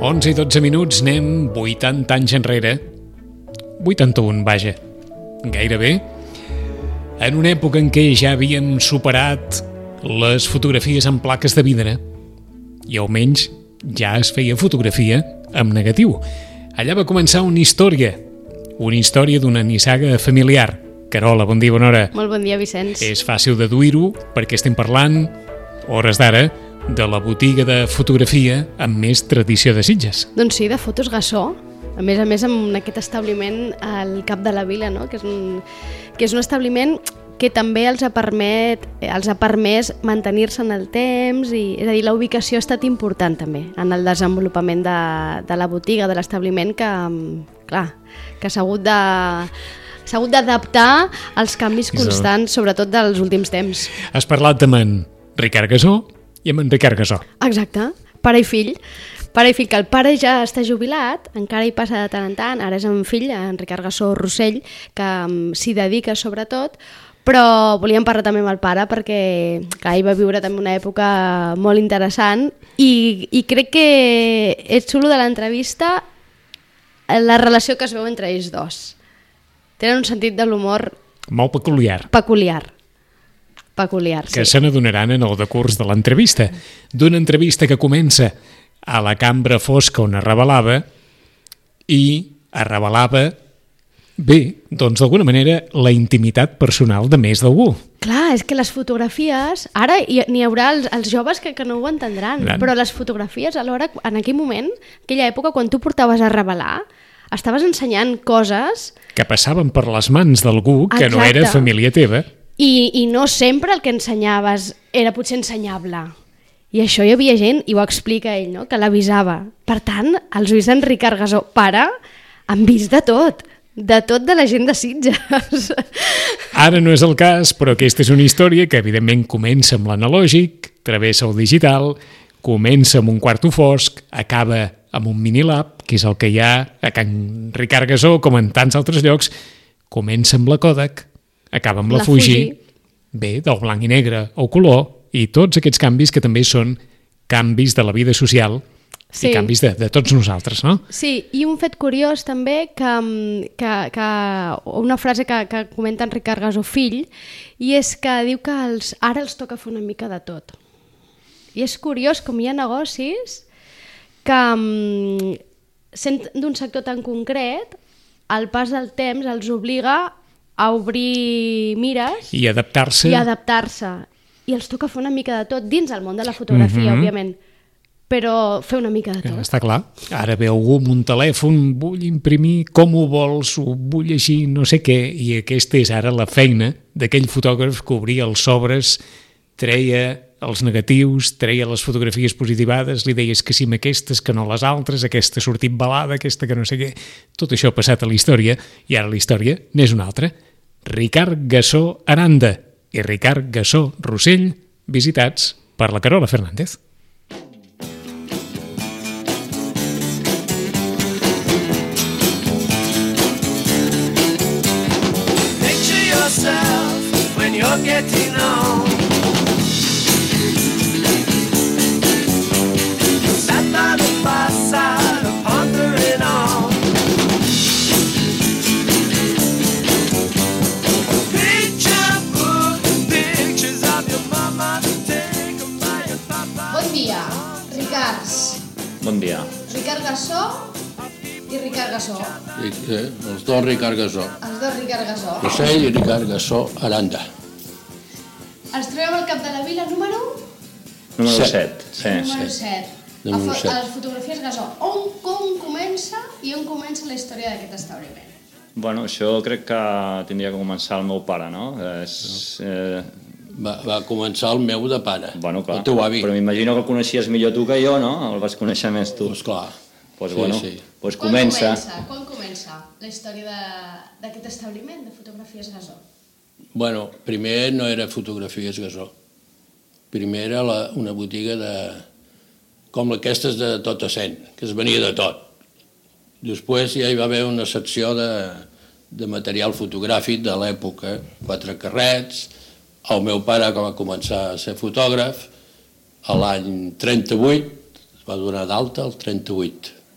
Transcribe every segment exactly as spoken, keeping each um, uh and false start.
onze i dotze minuts, anem vuitanta anys enrere. vuitanta-un, vaja, gairebé. En una època en què ja havíem superat les fotografies en plaques de vidre i almenys ja es feia fotografia en negatiu. Allà va començar una història, una història d'una nissaga familiar. Carola, bon dia, bona hora. Molt bon dia, Vicenç. És fàcil deduir-ho perquè estem parlant, hores d'ara, de la botiga de fotografia amb més tradició de Sitges. Doncs sí, de Fotos Gassó. A més a més, amb aquest establiment al cap de la vila, no? que, és un, que és un establiment que també els ha, permet, els ha permès mantenir-se en el temps, i, és a dir, la ubicació ha estat important també en el desenvolupament de, de la botiga, de l'establiment, que, clar, que s'ha hagut de... s'ha hagut d'adaptar als canvis constants, sobretot dels últims temps. Has parlat amb en Ricard Gassó i amb en Ricard Gassó. Exacte, pare i fill. Pare i fill, que el pare ja està jubilat, encara hi passa de tant en tant, ara és un fill, en Ricard Gassó Rossell, que um, s'hi dedica sobretot, però volíem parlar també amb el pare perquè clar, ell va viure també una època molt interessant i, i crec que és xulo de l'entrevista la relació que es veu entre ells dos. Tenen un sentit de l'humor molt peculiar. Peculiar. Peculiar, que sí. se n'adonaran en el decurs de l'entrevista. D'una entrevista que comença a la cambra fosca on es revelava i es revelava, bé, doncs d'alguna manera, la intimitat personal de més d'algú. Clar, és que les fotografies, ara n'hi haurà els, els joves que, que no ho entendran, Gran. però les fotografies alhora, en aquell moment, aquella època, quan tu portaves a revelar, estaves ensenyant coses... que passaven per les mans d'algú que Exacte. no era família teva. I, I no sempre el que ensenyaves era potser ensenyable. I això hi havia gent, i ho explica ell, no? que l'avisava. Per tant, els ulls d'en Ricard Gassó, pare, han vist de tot. De tot de la gent de Sitges. Ara no és el cas, però aquesta és una història que evidentment comença amb l'analògic, travessa el digital, comença amb un quarto fosc, acaba amb un minilab, que és el que hi ha a Can Ricard Gassó, com en tants altres llocs, comença amb la Kodak, acaba amb la, la Fuji, Fuji, bé, del blanc i negre o color, i tots aquests canvis que també són canvis de la vida social sí. i canvis de, de tots nosaltres, no? Sí, i un fet curiós també, que, que, que una frase que, que comenta en Ricard Gassó fill, i és que diu que els, ara els toca fer una mica de tot. I és curiós com hi ha negocis que, sent d'un sector tan concret, el pas del temps els obliga a obrir mires i adaptar-se i adaptar-se. I els toca fer una mica de tot, dins el món de la fotografia, mm-hmm. òbviament, però fer una mica de tot. Ja, està clar. Ara ve algú amb un telèfon, vull imprimir, com ho vols, ho vull així, no sé què, i aquesta és ara la feina d'aquell fotògraf que obria els sobres, treia els negatius, treia les fotografies positivades, li deies que sí amb aquestes, que no les altres, aquesta ha sortit balada, aquesta que no sé què. Tot això ha passat a la història, i ara la història n'és una altra. Ricard Gassó Aranda i Ricard Gassó Rossell, visitats per la Carola Fernández. Picture yourself when you're getting on. Sat by the fireside, pondering on. Bon dia, Ricards. Bon dia. Ricard Gassó i Ricard Gassó. I, eh, els dos Ricard Gassó. Els dos Ricard Gassó. Rossell i Ricard Gassó Aranda. Ens trobem al cap de la vila número... Número set. set. Sí, número sí. set. A, Número fo set. a les fotografies Gassó. On, com comença i on comença la història d'aquest establiment? Bueno, això crec que tindria que començar el meu pare, no? És, eh... Va, va començar el meu de pare, bueno, clar, el teu avi. Però m'imagino que el coneixies millor tu que jo, no? El vas conèixer més tu. Pues clar. Pues sí, bueno, sí. pues Quan comença. comença? Quan comença la història d'aquest establiment de fotografies Gassó? Bueno, primer no era fotografies Gassó. Primer era la, una botiga de... com aquestes de tot a cent, que es venia de tot. Després ja hi va haver una secció de, de material fotogràfic de l'època, quatre carrets. El meu pare, que va començar a ser fotògraf, a l'any trenta-vuit, es va donar d'alta el trenta-vuit.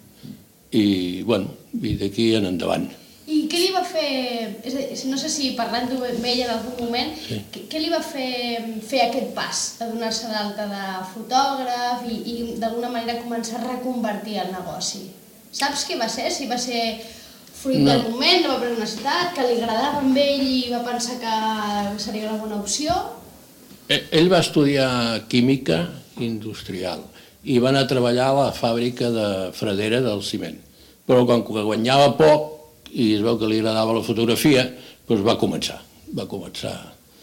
i, bueno, i d'aquí en endavant. I què li va fer, és a dir, no sé si parlant-ho amb ella en algun moment, sí. què, què li va fer fer aquest pas de donar-se d'alta de fotògraf i, i d'alguna manera començar a reconvertir el negoci? Saps què va ser? Si va ser fruit no. del moment, no va per una necessitat, que li agradava amb ell i va pensar que seria una bona opció? Ell va estudiar química industrial i va anar a treballar a la fàbrica de fredera del ciment. Però quan guanyava poc i es veu que li agradava la fotografia, doncs va començar, va començar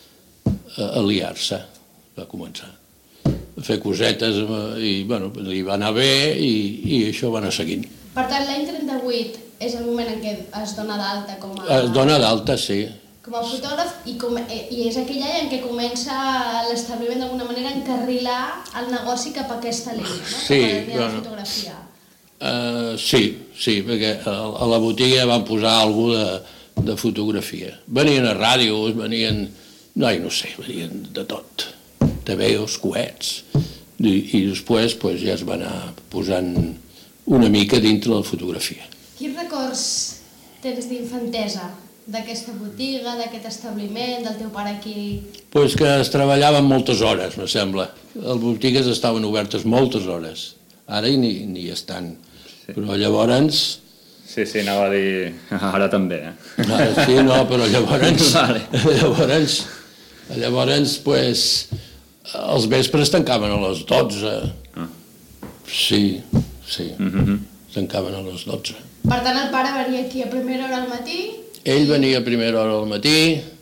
a liar-se, va començar a fer cosetes i, bueno, li va anar bé i, i això va anar seguint. Per tant, l'any trenta-vuit és el moment en què es dona d'alta com a... Es dona d'alta, sí. Com a fotògraf i, com, i és aquell any en què comença l'establiment d'alguna manera a encarrilar el negoci cap a aquesta línia, no? Sí, cap a la línia bueno, de fotografia. Uh, sí, sí, perquè a, a la botiga van posar alguna de, de fotografia. Venien a ràdios, venien, no, no sé, venien de tot, T Vs, coets, i, i després pues, ja es va anar posant una mica dintre la fotografia. Quins records tens d'infantesa d'aquesta botiga, d'aquest establiment, del teu pare aquí? Pues que es treballaven moltes hores, me sembla. Les botigues estaven obertes moltes hores. Ara ni, ni estan. Sí. Però llavors... Sí, sí, anava a dir... Ara també, eh? Ara sí, no, però llavors... Vale. Llavors, llavors, pues, els vespres tancaven a les dotze. Ah. Sí, sí. Mm-hmm. Tancaven a les dotze. Per tant, el pare venia aquí a primera hora al matí? Ell venia a primera hora al matí,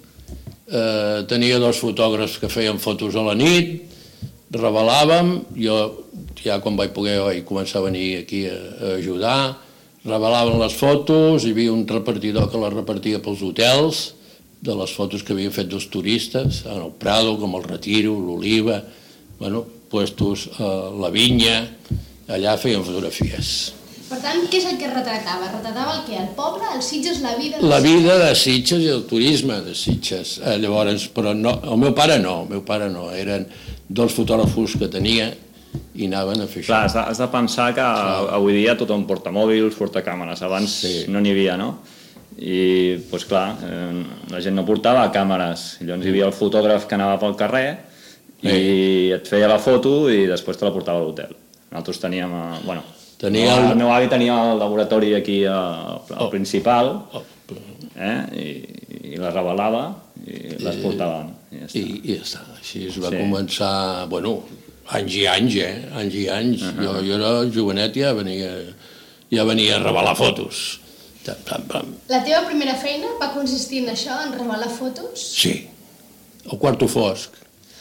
eh, tenia dos fotògrafs que feien fotos a la nit, revelàvem, jo ja quan vaig poder vaig començar a venir aquí a, a ajudar, revelaven les fotos, hi havia un repartidor que les repartia pels hotels, de les fotos que havien fet dos turistes, en el Prado, com el Retiro, l'Oliva, bueno, puestos a la vinya, allà feien fotografies. Per tant, què és el que retratava? Retratava el què? El poble, els Sitges, la vida? La vida de Sitges i el turisme de Sitges. Eh, llavors, però no, el meu pare no, el meu pare no, eren dos fotògrafos que tenia i anaven a fer això. Clar, has de, has de pensar que Clar. avui dia tothom porta mòbils, porta càmeres, abans sí. no n'hi havia, no? I, doncs clar, eh, la gent no portava càmeres, llavors hi havia el fotògraf que anava pel carrer i sí. et feia la foto i després te la portava a l'hotel. Nosaltres teníem, eh, bueno, Tenia el... el meu avi tenia el laboratori aquí al oh. principal eh? I, i les revelava i les portaven. I ja està. I, i ja està. Així es va sí. començar, bueno, anys i anys, eh? Anys i anys. Uh -huh. jo, jo era jovenet i ja venia, ja venia a revelar fotos. Pam, pam. La teva primera feina va consistir en això, en revelar fotos? Sí. El quarto fosc.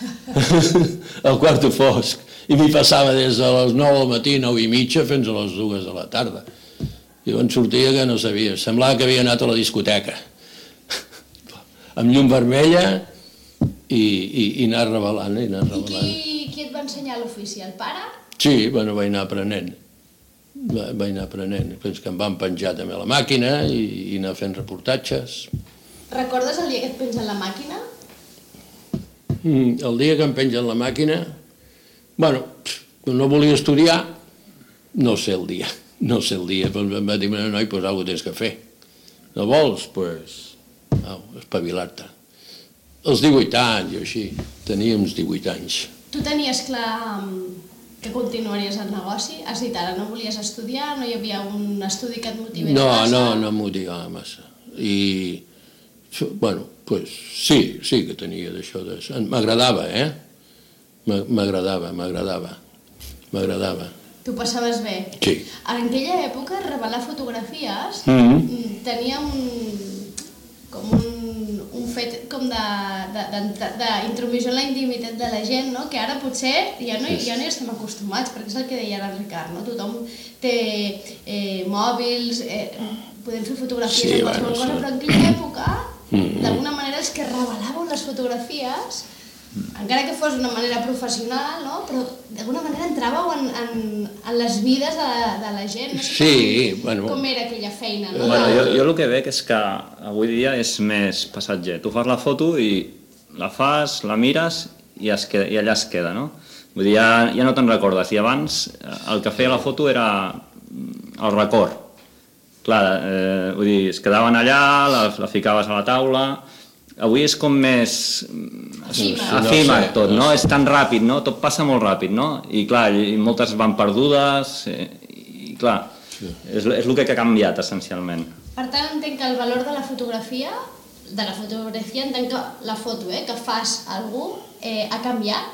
El quarto fosc. I m'hi passava des de les nou del matí, nou i mitja, fins a les dues de la tarda. I on sortia que no sabia, semblava que havia anat a la discoteca. Amb llum vermella i, i, i anar revelant, i anar revelant. I qui, qui et va ensenyar l'ofici, el pare? Sí, bueno, vaig anar aprenent. Va, vaig anar aprenent. Fins que em van penjar també a la màquina i, i anar fent reportatges. Recordes el dia que et pengen la màquina? Mm, el dia que em pengen la màquina... Bueno, no volia estudiar, no sé el dia, no sé el dia, però em va dir, noi, doncs alguna cosa tens que fer. No vols? Doncs, au, espavilar-te. Els divuit anys, o així, tenia uns divuit anys. Tu tenies clar que continuaries el negoci? Has dit ara, no volies estudiar, no hi havia un estudi que et motivés no, massa? No, no em motivava massa. I, bueno, doncs sí, sí que tenia d'això. M'agradava, eh? M'agradava, m'agradava, m'agradava. Tu passaves bé? Sí. En aquella època, revelar fotografies mm-hmm. tenia un, com un, un fet com d'intromissió en la intimitat de la gent, no? Que ara potser ja no, ja no hi estem acostumats, perquè és el que deia ara el Ricard, no? Tothom té eh, mòbils, eh, podem fer fotografies sí, amb qualsevol bueno, cosa, però en aquella època, mm-hmm. d'alguna manera, els que revelàveu les fotografies... encara que fos d'una manera professional, no? Però d'alguna manera entràveu en, en, en les vides de, de la gent. No sé sí, com, bueno... Com era aquella feina, no? Bueno, jo, jo el que veig és que avui dia és més passatger. Tu fas la foto i la fas, la mires i, es queda, i allà es queda, no? Vull dir, ja, ja no te'n recordes. I abans el que feia la foto era el record. clar, eh, vull dir, es quedaven allà, la, la ficaves a la taula... Avui és com més efímer tot, no? És tan ràpid, no? Tot passa molt ràpid, no? I clar, i moltes van perdudes, i clar, és, és el que ha canviat essencialment. Per tant, entenc que el valor de la fotografia, de la fotografia, entenc que la foto, eh, que fas algú, eh, ha canviat?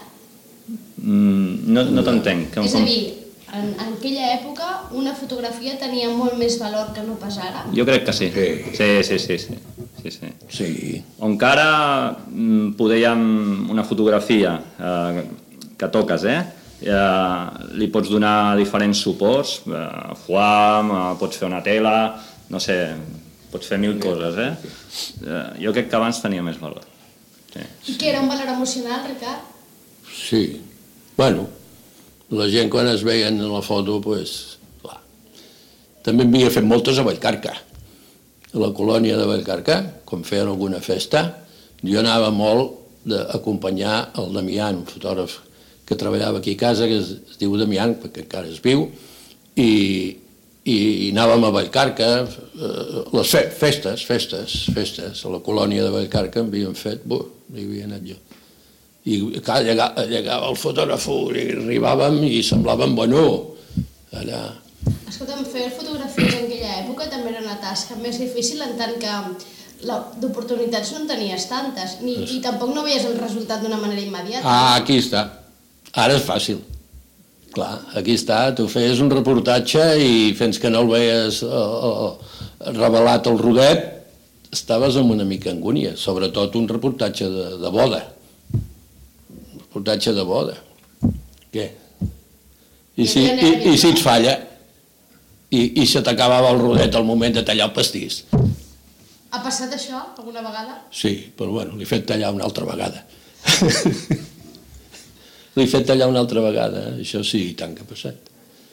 Mm, no no t'entenc. És a dir, en, en aquella època una fotografia tenia molt més valor que no pas ara? Jo crec que sí. Sí. Sí, sí, sí, sí. Sí, sí. Sí. O encara podríem una fotografia eh, que toques, eh? eh? Li pots donar diferents suports, eh, foam, eh, pots fer una tela, no sé, pots fer mil coses, eh? eh? Jo crec que abans tenia més valor. Sí. I què era un valor emocional, Ricard? Sí. Bueno, la gent quan es veien en la foto, doncs, clar. També m'havia fet moltes a Vallcarca. A la colònia de Vallcarca, quan feien alguna festa, jo anava molt d'acompanyar el Damián, un fotògraf que treballava aquí a casa, que es, es diu Damián, perquè encara es viu, i, i, i anàvem a Vallcarca, eh, les fe, festes, festes, festes, a la colònia de Vallcarca em havien fet, buh, hi havia anat jo. I clar, llegava, llegava el fotògraf i arribàvem i semblàvem bueno, allà... Escolta'm, fer fotografies en aquella època també era una tasca més difícil en tant que d'oportunitats no en tenies tantes, ni, i tampoc no veies el resultat d'una manera immediata. Ah, aquí està. Ara és fàcil. Clar, aquí està. Tu feies un reportatge i fins que no el veies eh, eh, revelat el rodet, estaves amb una mica angúnia, sobretot un reportatge de, de boda. Un reportatge de boda. Què? I si, i, i si et falla... I, i se t'acabava el rodet al moment de tallar el pastís. Ha passat això alguna vegada? Sí, però bueno, l'he fet tallar una altra vegada. L'he fet tallar una altra vegada, això sí, i tant que ha passat.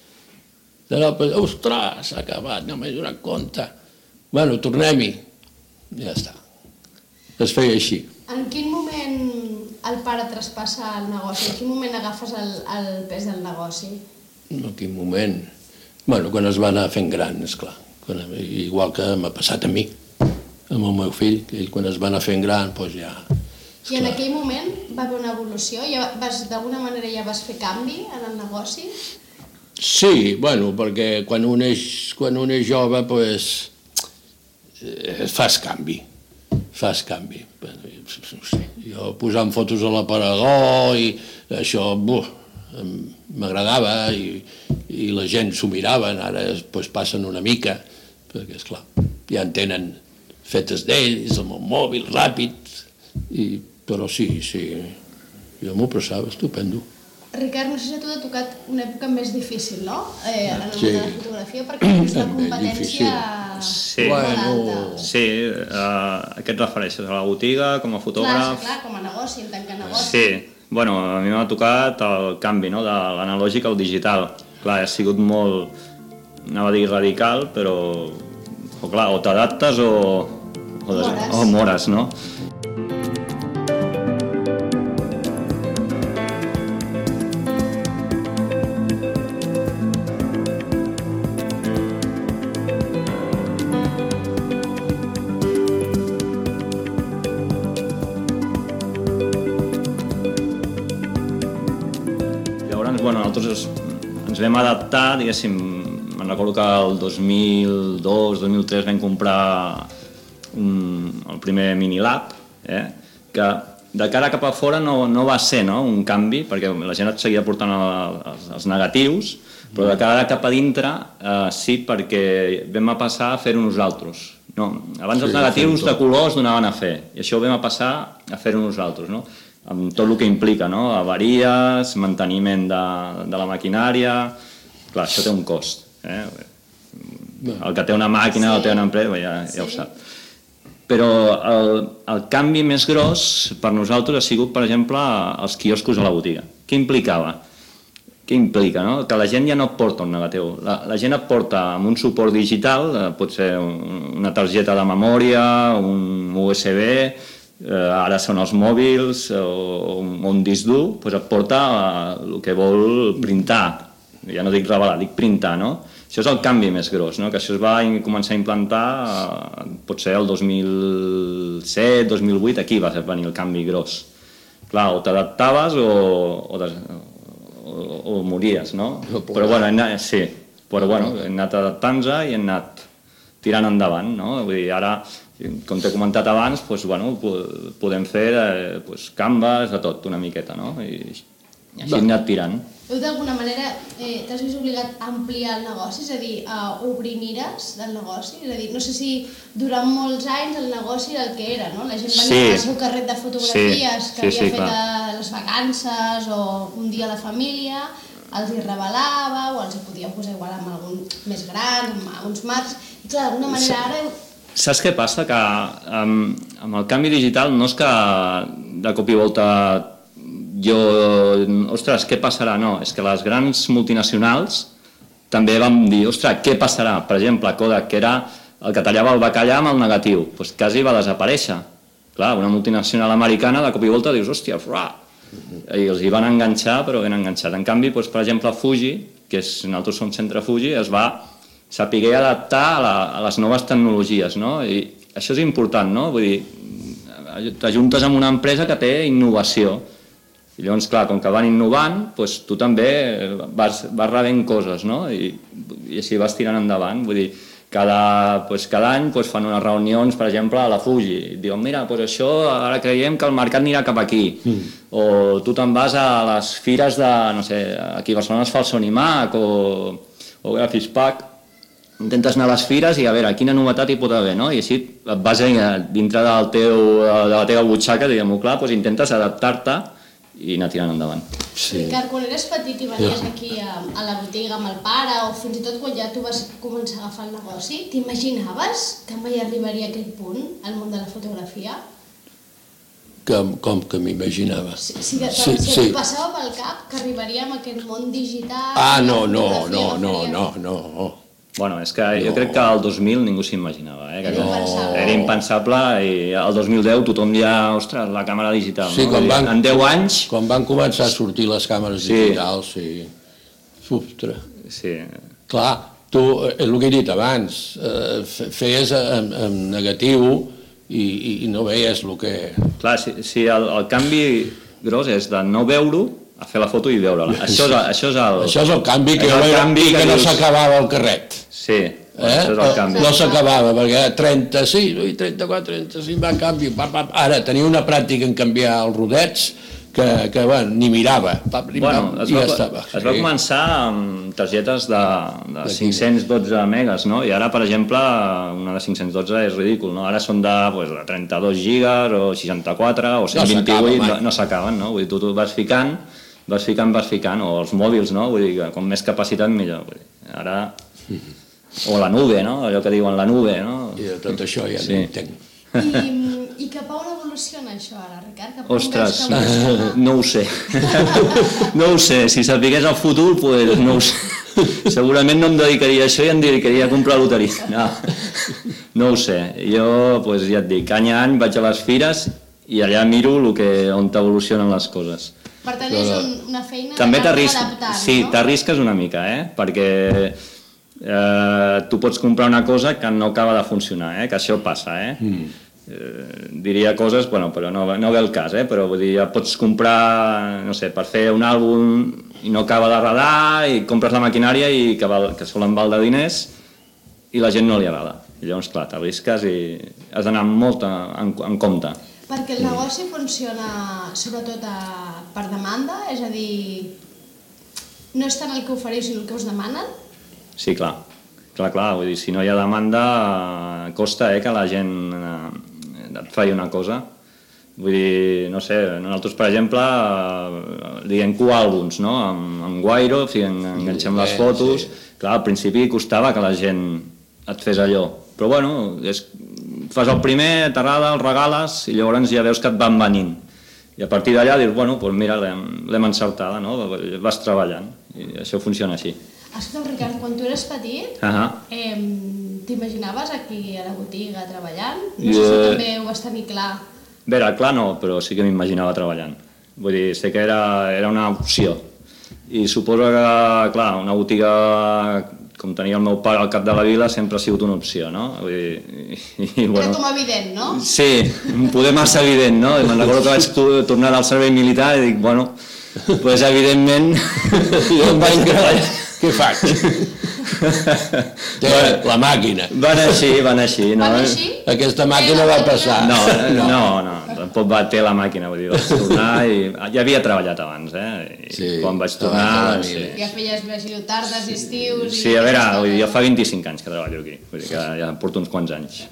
Ostres, s'ha acabat, no m'he donat compte. Bueno, tornem-hi. Ja està. Es feia així. En quin moment el pare traspassa el negoci? En quin moment agafes el, el pes del negoci? En quin moment... Bueno, quan es va anar fent gran, esclar. Quan, igual que m'ha passat a mi, amb el meu fill, que ell quan es va anar fent gran, doncs ja... I en aquell moment va haver una evolució? Ja vas, d'alguna manera ja vas fer canvi en el negoci? Sí, bueno, perquè quan un és, quan un és jove, doncs, eh, fas canvi, fas canvi. No sé, jo posant fotos a l'aparador i això, buf, m'agradava i, i la gent s'ho miraven, ara pues, passen una mica, perquè esclar, ja en tenen fetes d'ells, amb el mòbil, ràpid, i, però sí, sí, jo m'ho passava estupendo. Ricard, no sé si a tu t'ha tocat una època més difícil, no? Eh, en el Sí. món de la fotografia, perquè és la competència Sí. molt Bueno, alta. Sí, eh, a què et refereixes? A la botiga, com a Clar, fotògraf? clar, com a negoci, en tant que negoci. Sí, bueno, a mi m'ha tocat el canvi, no?, de l'analògic al digital. Clar, ha sigut molt, anava a dir radical, però, o clar, o t'adaptes o, o, des, Mores. o mores, no? Llavors, bueno, nosaltres ens vam adaptar, diguéssim, me'n recordo que el dos mil dos, dos mil tres vam comprar un, el primer Minilab, eh? Que de cara cap a fora no, no va ser, no?, un canvi, perquè la gent et seguia portant el, els, els negatius, però de cara cap a dintre eh, sí, perquè vam a passar a fer-ho nosaltres. No, abans Sí, els negatius fem de tot. colors donaven a fer, i això ho vam a passar a fer-ho nosaltres, no?, amb tot el que implica, no?, avaries, manteniment de, de la maquinària... Clar, això té un cost, eh? El que té una màquina, el té una empresa, ja, ja ho sap. Però el, el canvi més gros per nosaltres ha sigut, per exemple, els quioscos a la botiga. Què implicava? Què implica, no?, que la gent ja no et porta un negatiu. La, la gent et porta amb un suport digital, eh, pot ser un, una targeta de memòria, un U S B, eh, ara són els mòbils o, o un disc dur, doncs et porta eh, el que vol printar. Ja no dic revelar, dic printar, no? Això és el canvi més gros, no? Que això es va començar a implantar eh, potser el dos mil set, dos mil vuit, aquí va venir el canvi gros. Clar, o t'adaptaves o, o, des, o, o mories, no? Però bueno, hem anat, sí, però bueno, hem anat adaptant-nos i hem anat tirant endavant, no? Vull dir, ara, com t'he comentat abans, doncs, bueno, podem fer eh, doncs, canvas, de tot, una miqueta, no? I, i així hem anat tirant. Tu d'alguna manera eh, t'has vist obligat a ampliar el negoci, és a dir, a obrir mires del negoci? És a dir, no sé si durant molts anys el negoci era el que era, no? La gent venia sí. al seu carret de fotografies sí. que havia sí, sí, fet a les vacances o un dia a la família, els hi revelava o els hi podia posar igual amb algun més gran, amb uns marcs, i clar, d'alguna manera ara... Saps què passa? Que amb, amb el canvi digital no és que de cop i volta jo, ostres, què passarà? No, és que les grans multinacionals també vam dir, ostres, què passarà? Per exemple, Kodak, que era el que tallava el bacallà amb el negatiu, doncs quasi va desaparèixer. Clar, una multinacional americana de cop i volta dius, hòstia, fra! I els hi van enganxar, però ben enganxat. En canvi, doncs, per exemple, Fuji, que és, nosaltres som centre Fuji, es va saber adaptar a, la, a les noves tecnologies, no? I això és important, no? Vull dir, t'ajuntes amb una empresa que té innovació. I llavors, clar, com que van innovant, doncs tu també vas, vas rebent coses, no? I, i així vas tirant endavant. Vull dir, cada, doncs, cada any doncs, fan unes reunions, per exemple, a la Fuji. I diuen, mira, doncs això ara creiem que el mercat anirà cap aquí. Mm. O tu te'n vas a les fires de, no sé, aquí a Barcelona es fa el Sonimac o, o Grafispac. Intentes anar a les fires i a veure quina novetat hi pot haver, no? I així et vas dintre del teu, de la teva butxaca, diguem-ho clar, doncs intentes adaptar-te i anar tirant endavant. Sí. Ricard, quan eres petit i venies aquí a, a la botiga amb el pare o fins i tot quan ja tu vas començar a agafar el negoci, t'imaginaves que mai arribaria a aquest punt, al món de la fotografia? Que, com que m'imaginava? Sí, sí, sí, sí, sí. Passava pel cap que arribaríem a aquest món digital... Ah, no, no, no, no, no, no. Bueno, és que jo crec que el dos mil ningú s'imaginava, eh? Que no, era impensable i el dos mil deu tothom ja, ostres, la càmera digital, sí, no? Van, en deu anys... Quan van començar a sortir les càmeres sí. digitals, sí. Ostres. Sí. Clar, tu, és el que he dit abans, eh, feies en, en negatiu i, i no veies el que... Clar, si, si el, el canvi gros és de no veure-ho a fer la foto i veure-la. Això, és, això, és el, això és el canvi que, el canvi que, que no s'acabava el carret. Sí, eh? això és el canvi. No s'acabava, perquè trenta-sis, trenta-quatre, trenta-cinc va canvi. Ara tenia una pràctica en canviar els rodets que, que bueno, ni mirava. Bueno, es, va, ja estava. Es va començar amb targetes de, de cinc-cents dotze megas, no? I ara, per exemple, una de cinc-cents dotze és ridícul, no? Ara són de, pues, de trenta-dos gigas o seixanta-quatre o cent vint-i-vuit, no, no s'acaben, no? Vull dir, tu, tu vas ficant vas ficant, vas ficant, o els mòbils, no? Vull dir que com més capacitat millor. Vull dir, ara... O la nube, no? Allò que diuen la nube, no? I de tot això ja sí. no entenc. I, I cap a on evoluciona això ara, Ricard? Cap Ostres, no ho sé. No ho sé. Si sapigués el futur, pues no ho sé. Segurament no em dedicaria a això i em dedicaria a comprar loteria. No, no ho sé. Jo, pues, ja et dic, any a any vaig a les fires i allà miro el que, on t'evolucionen les coses. Per tant, és un, una feina també d'adaptar, sí, no? t'arrisques una mica, eh? Perquè eh, tu pots comprar una cosa que no acaba de funcionar, eh? Que això passa, eh? Mm. eh diria coses, bueno, però no, no ve el cas, eh? Però vull dir, ja pots comprar, no sé, per fer un àlbum i no acaba d'agradar i compres la maquinària i que, val, que solen val de diners i la gent no li agrada. I llavors, clar, t'arrisques i has d'anar molt en, en compte. Perquè el negoci funciona sobretot a, per demanda, és a dir, no és tant el que ofereix sinó el que us demanen? Sí, clar, clar, clar, vull dir, si no hi ha demanda costa eh, que la gent eh, et faci una cosa. Vull dir, no sé, nosaltres, per exemple, eh, diguem coàlbums, no?, amb, amb Guairo, o sigui, enganxem les fotos, sí. Clar, al principi costava que la gent et fes allò, però bueno, és... fas el primer, t'agrada, el regales i llavors ja veus que et van venint. I a partir d'allà dius, bueno, doncs mira, l'hem encertada, no? Vas treballant i això funciona així. Escolta, Ricard, quan tu eres petit, uh -huh. eh, t'imaginaves aquí a la botiga treballant? No sé si també ho vas tenir clar. Bé, era clar no, però sí que m'imaginava treballant. Vull dir, sé que era, era una opció. I suposo que, clar, una botiga com tenia el meu pare al cap de la vila, sempre ha sigut una opció, no? Vull dir, i, i, Era com evident, no? Sí, poder massa evident, no? I me'n recordo que vaig to- tornar al servei militar i dic, bueno, doncs pues, evidentment, jo em vaig treballar. Què faig? Té la màquina. Van així, van així, no? Van així? Aquesta màquina va passar. No, no, no, no, tampoc va ter la màquina, vull dir, vaig tornar i... Ja havia treballat abans, eh? I Sí, quan vaig abans de tornar... la Sí, mili. Ja feies així tardes, estius... sí, a veure, vull dir, jo fa vint-i-cinc anys que treballo aquí, vull dir que ja porto uns quants anys.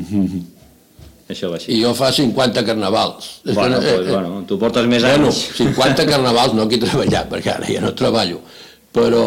Això va així. I jo fa cinquanta carnavals. És que Bueno, no- eh, pues, eh, bueno, tu portes més Bueno, anys. cinquanta carnavals no aquí he treballat, perquè ara ja no treballo. Però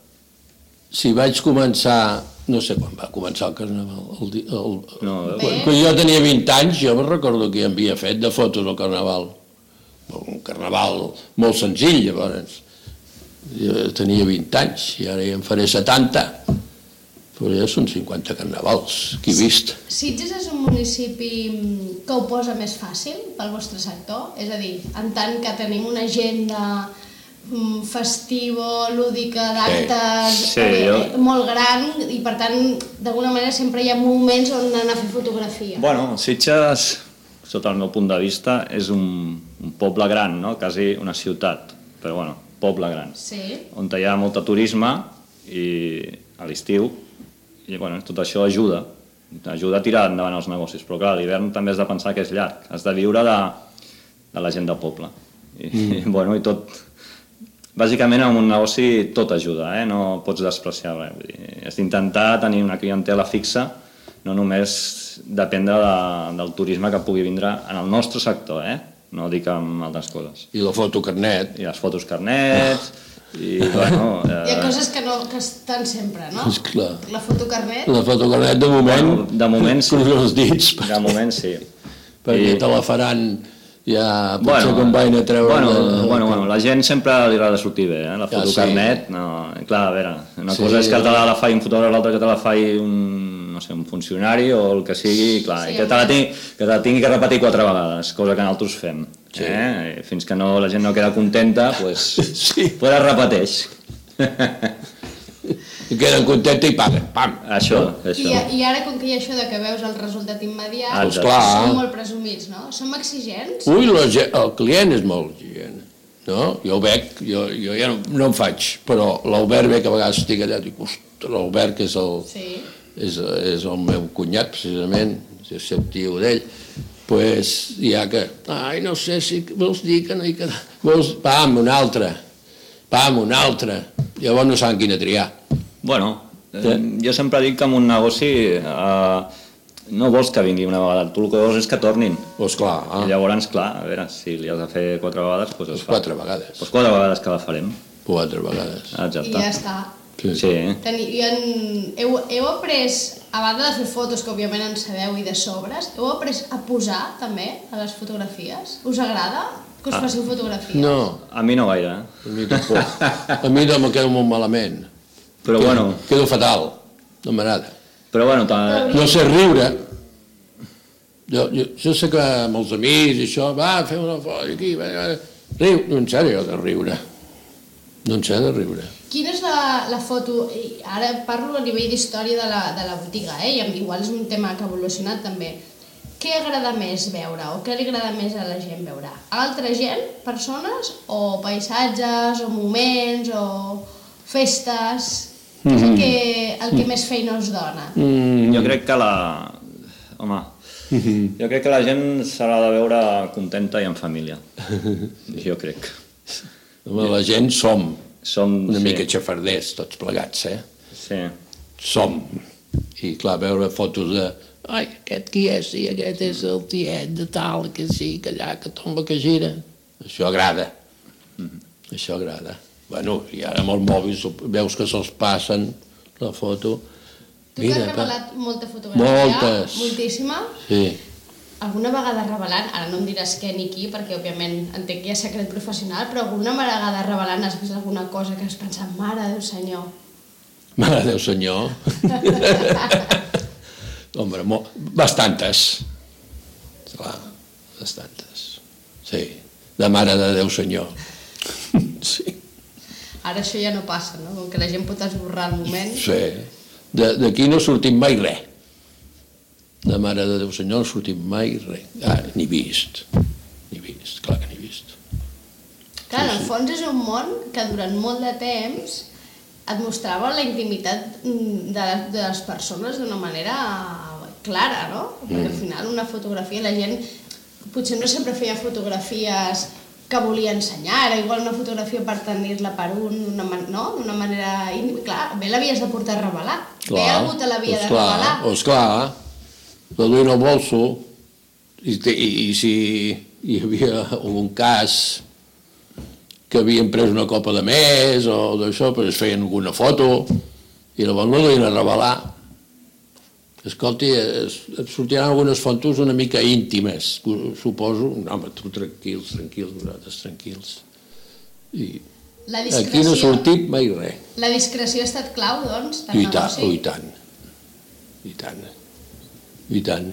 si vaig començar, no sé quan va començar el carnaval, el, di- el, No, quan, quan jo tenia vint anys, jo me recordo que hi havia fet de fotos al carnaval. Un carnaval molt senzill, llavors. Jo tenia vint anys i ara ja en faré setanta. Però ja són cinquanta carnavals, que he vist. Sitges és un municipi que ho posa més fàcil pel vostre sector? És a dir, en tant que tenim una agenda mm, festivo, lúdica, d'actes Sí, eh, jo- molt gran i per tant d'alguna manera sempre hi ha moments on anar a fer fotografia. Bueno, Sitges, sota el meu punt de vista, és un, un poble gran, no? Quasi una ciutat, però bueno, poble gran, Sí. on hi ha molt de turisme i a l'estiu, i bueno, tot això ajuda, ajuda a tirar endavant els negocis, però clar, l'hivern també has de pensar que és llarg, has de viure de, de la gent del poble. I, mm. i, bueno, i tot, bàsicament en un negoci tot ajuda, eh? No pots despreciar res, vull dir, has d'intentar tenir una clientela fixa, no només dependre de, del turisme que pugui vindre en el nostre sector, eh? No dic amb altres coses. I la fotocarnet. I les fotos carnets, i bueno... Hi ha Eh, coses que, no, que estan sempre, no? Esclar. La fotocarnet, La fotocarnet, de moment, Bueno, de moment sí. cruza els dits, de moment sí. perquè I- te la faran ja, potser quan vaig a treure... bueno, de- bueno, bueno, la gent sempre li agrada sortir bé, eh? La Ja, fotocarnet, no, clar, a veure, una Sí, cosa és que ja. te la, la faci un fotògraf, l'altra que te la faci un, no sé, un funcionari o el que sigui, clar, Sí, i que te, la tingui, que te la tingui que repetir quatre vegades, cosa que nosaltres fem. Sí. Eh? I fins que no, la gent no queda contenta, pues, Sí. pues es repeteix. I queden contents i paguen, pam. Això, i, això. i ara com que hi ha això de que veus el resultat immediat, Ah, Doncs clar. som molt presumits, no? Som exigents? Ui, la, ge- el client és molt exigent. No? Jo ho veig, jo, jo ja no, no en faig, però l'Albert ve que a vegades estic allà i dic, ostres, l'Albert, que és el, Sí. és, és el meu cunyat, precisament, és el tio d'ell, pues hi ha que, ai, no sé si vols dir que no hi queda, vols, pam, un altre, pam, un altre, llavors no saben quina triar. Bueno, eh, jo sempre dic que en un negoci eh, no vols que vingui una vegada, tu el que vols és que tornin. Doncs clar, Ah. ah, I llavors, clar, a veure, si li has de fer quatre vegades, doncs es fa. quatre vegades, Doncs quatre vegades que la farem. quatre vegades. I Exacte. ja està. Sí. Sí. Teni, i en, heu, heu après, a banda de fer fotos, que òbviament en sabeu, i de sobres, heu après a posar també a les fotografies? Us agrada que us Ah. faciu fotografies? No, A mi no gaire, eh? a mi tampoc. A mi no me quedo molt malament. Però Quedo- bueno, Quedo fatal, no m'agrada. però bueno, ta... No sé riure. Jo, jo, jo sé que amb els amics i això, va, fem una foto aquí, va, va, riu. No en sé jo de riure. No en sé de riure. Quina és la, la foto, i ara parlo a nivell d'història de, la, de la botiga, eh? I igual és un tema que ha evolucionat també. Què agrada més veure o què li agrada més a la gent veure? A altra gent, persones, o paisatges, o moments, o festes? Què és el que, el que més feina us dona? Mm, jo crec que la... Home, jo crec que la gent s'ha de veure contenta i en família. Jo crec. home, la gent som Som... una sí, mica xafarders, tots plegats, eh? Sí. Som. I clar, veure fotos de... Ai, aquest qui és? I aquest és el tiet de tal, que sí, que allà, que tomba, que gira. Això agrada. Això agrada. Bueno, i ara amb els mòbils veus que se'ls passen la foto. Tu que has pa- revelat molta fotografia, Moltes. moltíssima, Sí. alguna vegada revelant, ara no em diràs què ni qui, perquè òbviament entenc que hi ha secret professional, però alguna vegada revelant has vist alguna cosa que has pensat, mare de Déu senyor. Mare de Déu senyor. Home, mo... bastantes. Clar, bastantes. Sí, de Mare de Déu senyor. Sí. Ara això ja no passa, no? Com que la gent pot esborrar el moment. Sí. D'aquí no sortim mai res. De Mare de Déu Senyor no sortim mai res. Ah, ni vist. Ni vist, clar que ni vist. Clar, en el fons és un món que durant molt de temps et mostrava la intimitat de, de les persones d'una manera clara, no? Perquè al final una fotografia, la gent potser no sempre feia fotografies que volia ensenyar, era igual una fotografia per tenir-la per un, una, no? D'una manera... Clar, bé l'havies de portar a revelar. Clar, bé algú te l'havia de clar, revelar. Doncs clar, la duia en el bolso, i, i, i si hi havia algun cas que havien pres una copa de més o d'això, però es feien alguna foto i la van duien a revelar. Escolti, es, et sortiran algunes fotos una mica íntimes, suposo. No, home, tu tranquils, tranquils, nosaltres tranquils. I aquí no ha sortit mai res. La discreció ha estat clau, doncs, del negoci? I tant, i tant, i tant.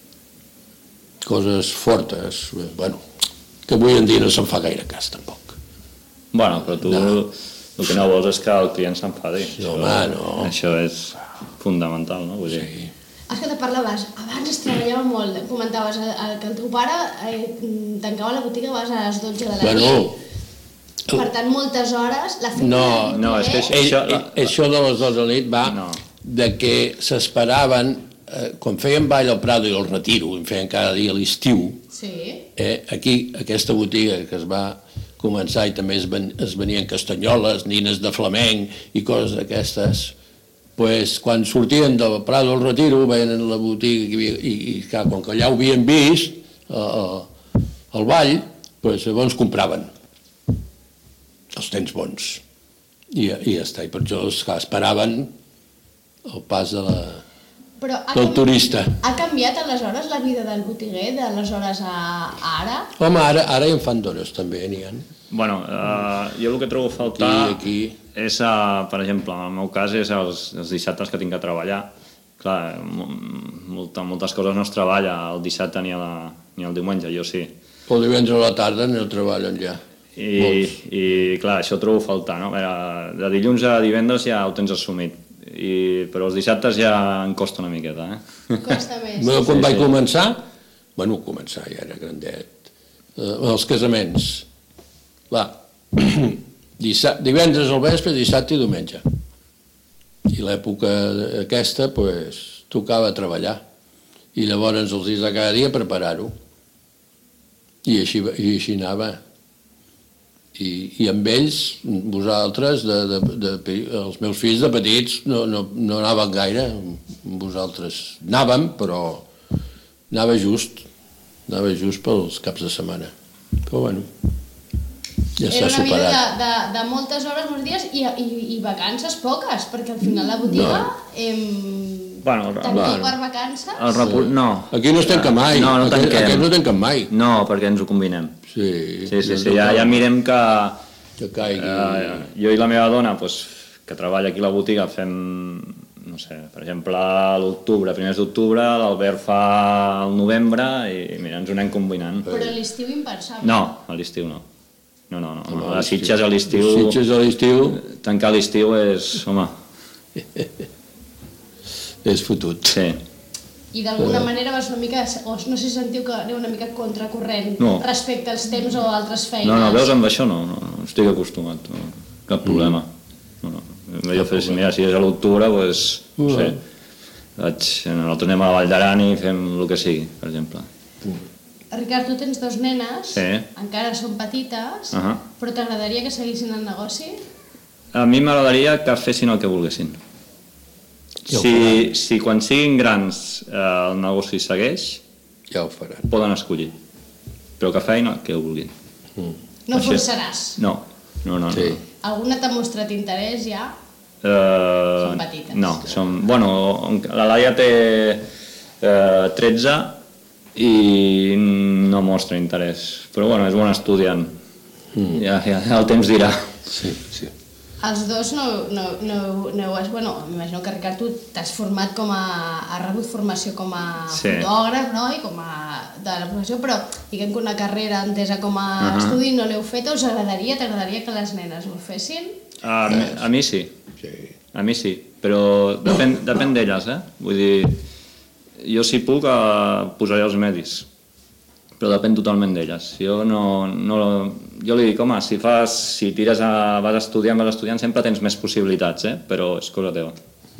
Coses fortes, bueno, que avui en dia no se'n fa gaire cas, tampoc. Bueno, però tu no. El que no vols és que el client s'enfadi. No, home, no. Això és fundamental, no? Vull dir... Sí. Escolta, parlaves, abans es treballava molt, comentaves que el teu pare eh, tancava la botiga a les dotze de la nit. Bueno, per tant, moltes hores, la feina no, de no, és que això, ell, això de les dotze de la nit va no. de que s'esperaven, eh, quan feien ball al Prado i el Retiro, en feien cada dia a l'estiu, sí. eh, aquí, aquesta botiga que es va començar i també es, ven, es venien castanyoles, nines de flamenc i coses d'aquestes, pues, quan sortien del Prado al Retiro, veien en la botiga que havia, i, i clar, quan allà ho havien vist, eh, el ball, pues, llavors compraven els tens bons. I, i ja està, i per això clar, esperaven el pas de la, Però del turista. Ha canviat aleshores la vida del botiguer, d'aleshores a, a ara? Home, ara, ara ja en fan d'hores també, n'hi ha. Bueno, eh, jo el que trobo a faltar aquí, aquí. és, uh, per exemple, en el meu cas, és els, els dissabtes que tinc que treballar. Clar, molta, moltes coses no es treballa el dissabte ni, la, ni el diumenge, jo sí. El divendres a la tarda no treballen ja. I, i clar, això trobo a faltar, no? Veure, de dilluns a divendres ja ho tens assumit, I, però els dissabtes ja em costa una miqueta, eh? Costa més. No, quan sí, vaig sí. començar, bueno, començar ja era grandet, eh, els casaments, clar, dissabte, divendres al vespre, dissabte i diumenge. I l'època aquesta, pues, tocava treballar. I llavors els dies de cada dia preparar-ho. I així, i així anava. I, i amb ells, vosaltres, de, de, de, de, els meus fills de petits no, no, no anaven gaire, amb vosaltres anàvem, però anava just, anava just pels caps de setmana. Però bueno, ja s'ha superat. Era una vida de, de, de moltes hores, molts dies, i, i, i vacances poques, perquè al final la botiga... No. Em... Bueno, tanqueu bueno, per vacances? El repu... No. Aquí no es tanca mai. No, no tanquem. Aquí no tanquem mai. No, perquè ens ho combinem. Sí, sí, sí, sí. Ja, ja mirem que... Que caigui... Eh, jo i la meva dona, pues, que treballa aquí a la botiga, fem, no sé, per exemple, a l'octubre, primers d'octubre, l'Albert fa el novembre, i mira, ens ho anem combinant. Però a l'estiu impensable. No, a l'estiu no. No, no, no. no. A Sitges a l'estiu... Sitges a l'estiu... Tancar l'estiu és, home... és fotut. Sí. I d'alguna manera vas una mica, o no sé si sentiu que aneu una mica contracorrent no. respecte als temps o altres feines. No, no, veus, amb això no, no, no estic acostumat, no, cap problema. No, no. Jo fes, mira, si és a l'octubre, doncs, no sé, vaig, nosaltres anem a la Vall d'Aran i fem el que sigui, per exemple. Ricard, tu tens dos nenes, sí. Encara són petites, uh -huh. però t'agradaria que seguissin el negoci? A mi m'agradaria que fessin el que volguessin. Si, si quan siguin grans eh, el negoci segueix, ja ho faran. Poden escollir. Però que feien el que vulguin. Mm. No Així, forçaràs? No, no, no. Sí. no. Alguna t'ha mostrat interès ja? Uh, són petites. No, són, bueno, la Laia té uh, tretze i no mostra interès. Però bueno, és bon estudiant. Mm. Ja, ja el temps dirà. Sí, sí. Els dos no, no, no, no és... Bueno, m'imagino que, Ricard, tu t'has format com a... Has rebut formació com a Sí. fotògraf, no? I com a... de la professió, però diguem que una carrera entesa com a Uh-huh. estudi no l'heu fet, o us agradaria, t'agradaria que les nenes ho fessin? A, mi, a mi sí, Sí. a mi sí, però depèn, depèn d'elles, eh? Vull dir, jo si puc eh, posaré els medis, però depèn totalment d'elles. Jo no, no... Jo li dic, home, si fas, si tires a... vas estudiant, vas estudiant, sempre tens més possibilitats, eh? Però és cosa teva.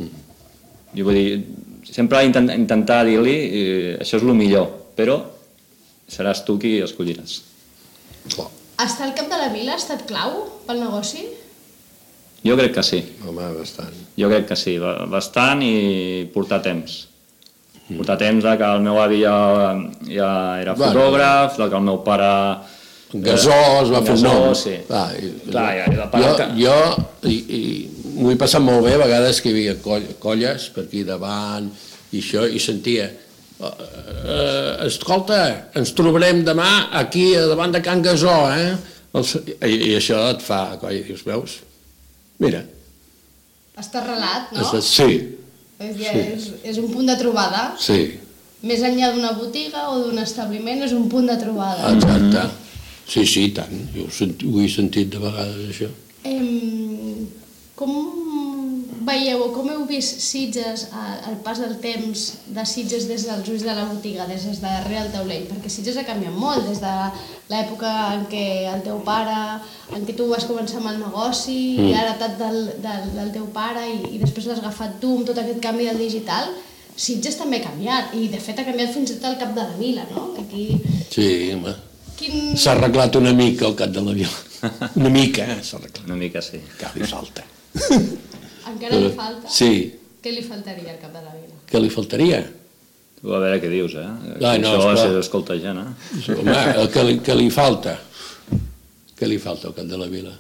Jo vull dir, sempre intent, intentar dir-li, eh, això és el millor, però seràs tu qui escolliràs. Clar. Estar al cap de la vila ha estat clau pel negoci? Jo crec que sí. Home, bastant. Jo crec que sí, ba- bastant i portar temps. Portar temps de que el meu avi ja, ja era Bueno. fotògraf, de que el meu pare... Gasó es va fer un Gasó, nom. sí. Clar, i, Clar, ja, ja, jo, que... jo i, i m'ho he passat molt bé, a vegades que hi havia coll, colles per aquí davant i això, i sentia uh, uh, escolta, ens trobarem demà aquí davant de Can Gasó, eh? Els, i, I això et fa, coi, dius, veus? Mira, Està arrelat, no? has de, sí, És, ja, és, és un punt de trobada. sí, Més enllà d'una botiga o d'un establiment, és un punt de trobada. exacte. Sí, sí, i tant, jo ho, sent, ho he sentit de vegades, això. Em, com veieu o com heu vist Sitges a- al pas del temps de Sitges des dels ulls de la botiga, des de darrere del taulell? Perquè Sitges ha canviat molt des de l'època en què el teu pare, en què tu vas començar amb el negoci, mm. i heretat del, del, del teu pare, i, i després l'has agafat tu amb tot aquest canvi del digital. Sitges també ha canviat, i de fet ha canviat fins i tot el cap de la vila, no? Aquí... Sí, home. Quin... S'ha arreglat una mica el cap de la vila. Una mica, eh? S'ha arreglat. Una mica sí. Que li falta. Encara li falta? Sí. Què li faltaria al cap de la vila? Què li faltaria? Tu a veure què dius, eh? Ah, no, Això esclar. s'escolta gent, eh? Home, el que li, que li falta? Què li falta al cap de la vila?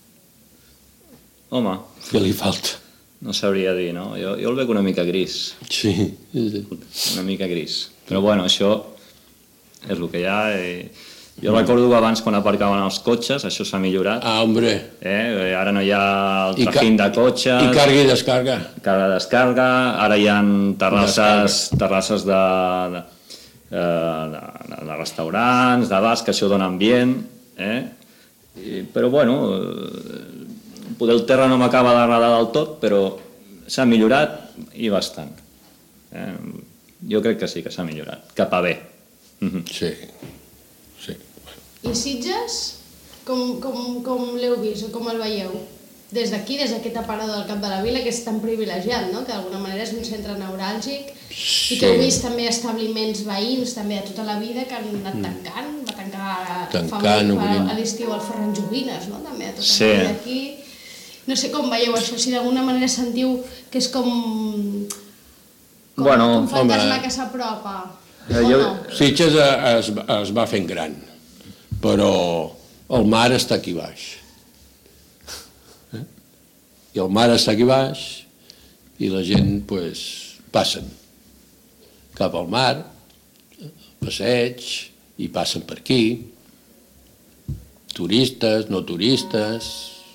Home, Què li falta? no sabria dir, no? Jo, jo el veig una mica gris, Sí. una mica gris. Però bueno, això és el que hi ha. I... Jo recordo que abans, quan aparcaven els cotxes, això s'ha millorat. Ah, hombre. Eh? Ara no hi ha el I ca- trajín de cotxes, I carga i descarga. càrrega descarga, ara hi ha terrasses, terrasses de, de, de, de, de restaurants, de bars, que això dona ambient, eh? I, però bueno, eh, poder el terra no m'acaba d'agradar del tot, però s'ha millorat i bastant. Eh? Jo crec que sí que s'ha millorat, cap a bé. Mhm. Sí. Sí. I Sitges, com, com, com l'heu vist o com el veieu? Des d'aquí, des d'aquest aparador del cap de la vila, que és tan privilegiat, no? Que d'alguna manera és un centre neuràlgic, Sí. i que heu vist també establiments veïns també de tota la vida que han anat tancant, va tancar Tancant, fa, molt- obrint. fa a l'estiu el Ferran Joguines, no? També de tota Sí. la vida aquí. No sé com veieu això, si d'alguna manera sentiu que és com, com Bueno, un fantasma home. que s'apropa, Eh, o jo- no? Sitges eh, es, es va fent gran, però el mar està aquí baix. Eh? I el mar està aquí baix i la gent, pues, passen cap al mar, passeig, i passen per aquí, turistes, no turistes,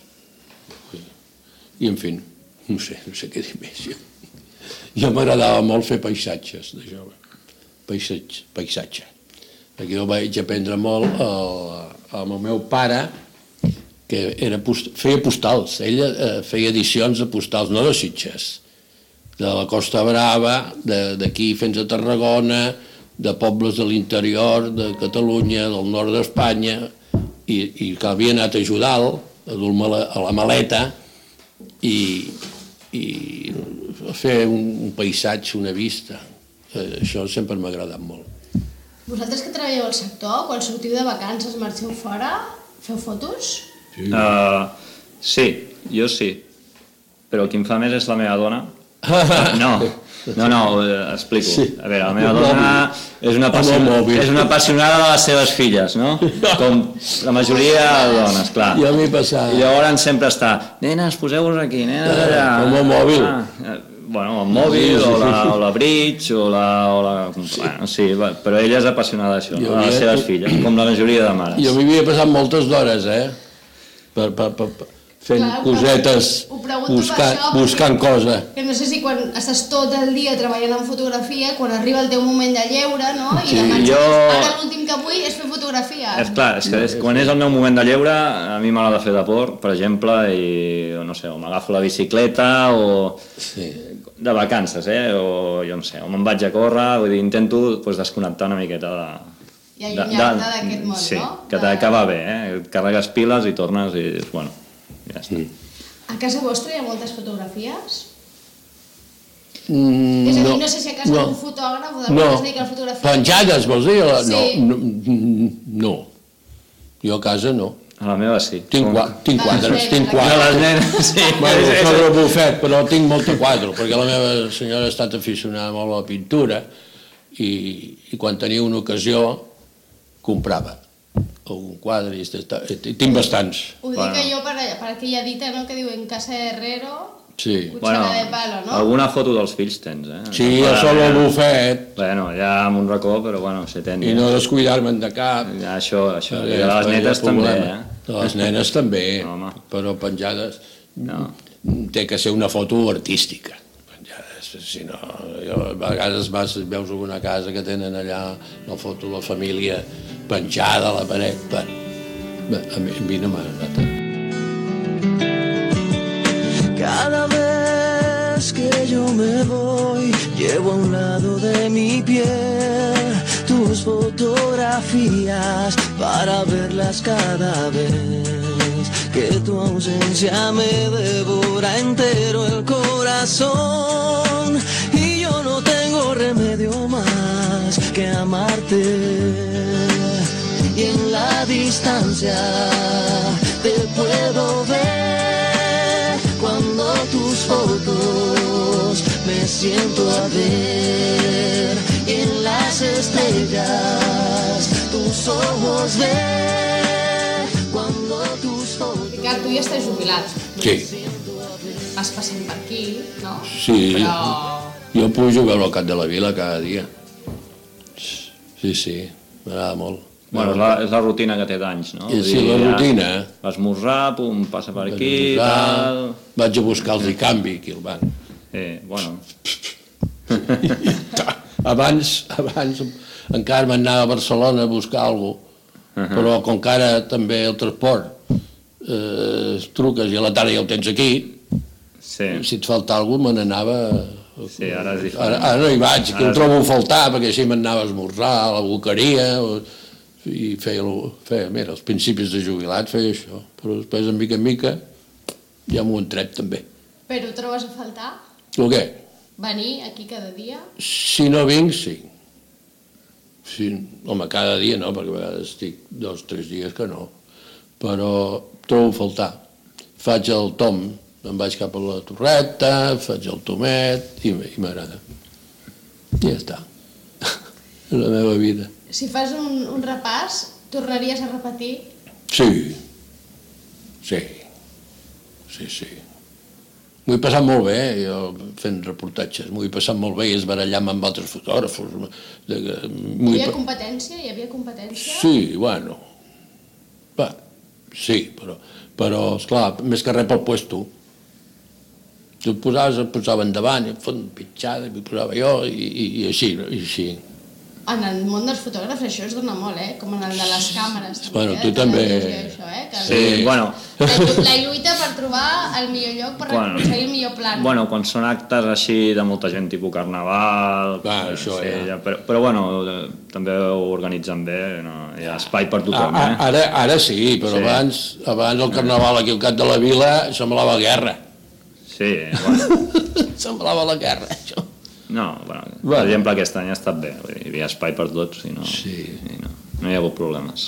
i en fi, no sé, no sé què dir més. Jo, jo m'agradava molt fer paisatges de jove, paisatge. paisatge. Aquí jo vaig aprendre molt el, amb el meu pare, que era post, feia postals, ell eh, feia edicions de postals, no de Sitges, de la Costa Brava, d'aquí fins a Tarragona, de pobles de l'interior, de Catalunya, del nord d'Espanya, i, i que havia anat a ajudar-lo, a dur-me a, la- a la maleta, i, i fer un, un paisatge, una vista. Eh, això sempre m'ha agradat molt. Vosaltres que treballeu al sector, quan sortiu de vacances, marxeu fora, feu fotos? Sí. Uh, sí, jo sí. Però qui em fa més és la meva dona. No, no, no, eh, explico. Sí. A veure, la meva El dona mòbil. és una, Amb el apassionada, mòbil. és una apassionada de les seves filles, no? Com la majoria de dones, clar. Ja m'he passat. I llavors sempre està, nenes, poseu-vos aquí, nenes allà. Amb el mòbil. Ah, eh, bueno, el mòbil, o la, o la bridge, o la... O la bueno, sí, va, però ella és apassionada d'això, Jo no? De les havia- seves filles, com la majoria de mares. Jo m'hi havia passat moltes d'hores, eh? Per, per, per, per fent Clar, cosetes, ho pregunto per buscant, això, perquè- buscant cosa. Que no sé si quan estàs tot el dia treballant en fotografia, quan arriba el teu moment de lleure, no? I Sí, demà jo- ara l'últim que vull és fer fotografia. És clar, és que és, quan és el meu moment de lleure, a mi m'agrada fer deport, per exemple, i no sé, o m'agafo la bicicleta o Sí. de vacances, eh? O jo no sé, o me'n vaig a córrer, vull dir, intento pues, desconnectar una miqueta de... I allunyar-te d'aquest món, sí, no? que, De- que va bé, eh? Et carregues piles i tornes i, bueno, ja està. Mm. A casa vostra hi ha moltes fotografies? Mm, És a dir, no sé si a casa no. un fotògraf o No, d'algú que es dedica a la fotografia... penjades, vols dir? Sí. No, no, no. Jo a casa no. A la meva sí. Tinc, Com- qua, tinc De les quadres, nenes, tinc de De quadres. les nenes, sí. Bueno, És- és- sobre el bufet, però tinc molta quadro, perquè la meva senyora ha estat aficionada molt a la pintura i, i quan tenia una ocasió comprava algun quadre i, està, i tinc bastants. Ho dic Bueno. jo per, per aquella dita, no?, que diu en casa de herrero, Sí, cuchara de palo, no? alguna foto dels fills tens, eh? sí No a solo para, el eh? bufet Bueno, ja amb un racó, però bueno, se tenia. i no descuidar-me'n de cap. Ja, això, això. I Perquè de les després hi ha netes també, problema. eh? De les nenes també, Home. però penjades No. té que ser una foto artística. Penjades, si no, jo, a vegades vas, veus alguna casa que tenen allà la foto de la família penjada a la paret. Bueno, bé, a mi, a mi no m'ha anat. Cada vez que yo me voy, llevo a un lado de mi piel tus fotografías para verlas cada vez que tu ausencia me devora entero el corazón y yo no tengo remedio más que amarte. Y en la distancia te puedo ver cuando tus fotos me siento a ver y en las estrellas tus ojos ver cuando tus fotos. Ricard, tu ja estàs jubilat. Sí, Vas passant per aquí, no? sí. Però... Jo pujo a veure el Cap de la Vila cada dia. Sí, sí, m'agrada molt. Bueno, és la, és la rutina que té d'anys, no? I Vull sí, dir, la ja rutina. Esmorzar, pum, passa per aquí, Esmorzar, tal... Vaig a buscar els canvi aquí al banc. Eh, bueno, Abans, abans encara m'anava a Barcelona a buscar alguna cosa, però com que ara també el transport eh, truques i a la tarda ja ho tens aquí, sí. si et falta alguna cosa me n'anava... Sí, ara és diferent. Ara, ara no hi vaig, que Ara ho és- trobo a faltar, perquè així m'anava a esmorzar a la boqueria, o, i feia, el- feia, mira, als principis de jubilat feia això, però després, en mica en mica, ja m'ho han tret també. Però ho trobes a faltar? El què? Venir aquí cada dia? Si no vinc, sí. Sí, home, cada dia no, perquè a vegades estic dos o tres dies que no. Però trobo a faltar. Faig el tom, em vaig cap a la Torreta, faig el tomet i, i m'agrada. I ja està. És la meva vida. Si fas un, un repàs, tornaries a repetir? Sí. Sí. Sí, sí. M'ho he passat molt bé, jo fent reportatges, m'ho he passat molt bé i esbarallant amb altres fotògrafos. De, Hi havia competència? Hi havia competència? Sí, bueno. Va, sí, però, però esclar, més que res pel puesto. Tu et posaves, et posava endavant, i et fot pitjada, i posava jo, i, i, i així, no? I així. En el món dels fotògrafs això es dona molt, eh? Com en el de les càmeres. Bueno, eh? tu De també. televisió, Això, eh? Que Sí, bueno, La, llu- la lluita per trobar el millor lloc per Bueno. aconseguir el millor plan. bueno, quan són actes així de molta gent, tipus carnaval... Va, això sí, ja. ja però, però bueno, eh, també ho organitzen bé, no? Hi ha espai per tothom, A, eh? a, ara, ara sí, però Sí. abans, abans el carnaval aquí al Cap de la Vila semblava guerra. Sí, bueno, Semblava la guerra, això. no, bueno, per Bueno. exemple aquest any ha estat bé, vull dir, hi havia espai per tots i no, Sí. i no, no hi ha hagut problemes.